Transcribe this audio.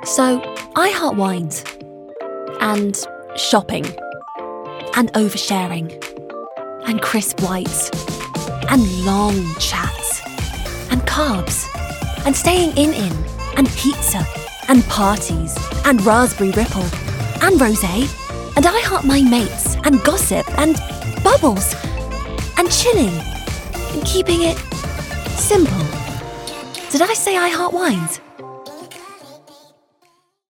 So, I heart wines. And shopping. And oversharing. And crisp whites. And long chats. And carbs. And staying in. And pizza. And parties. And raspberry ripple. And rosé. And I heart my mates. And gossip. And bubbles. And chilling. And keeping it simple. Did I say I heart wines?